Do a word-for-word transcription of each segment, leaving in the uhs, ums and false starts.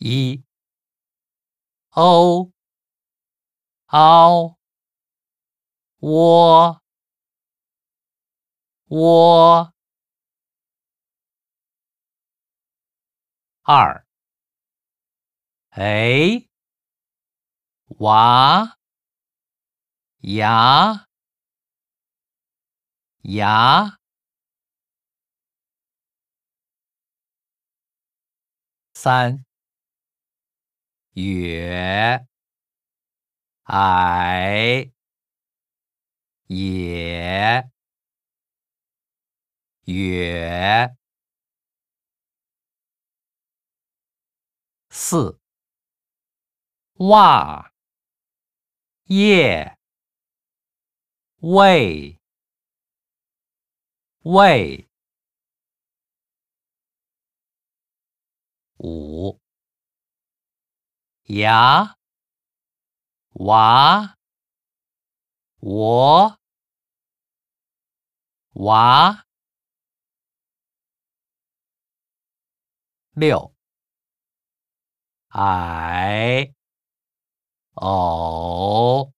一 o 凹窝窝。二 a 娃牙牙。三远矮也远。四袜叶喂喂。五牙娃我娃。六矮偶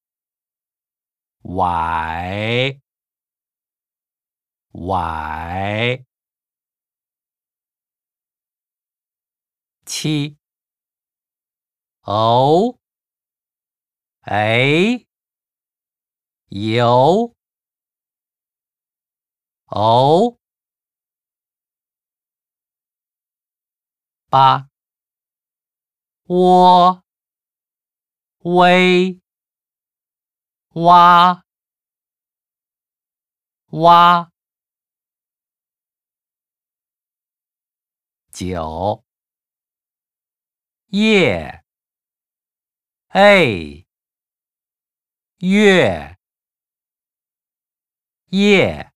崴崴。七偶哎有偶。八窝微蛙蛙。九夜哎月夜。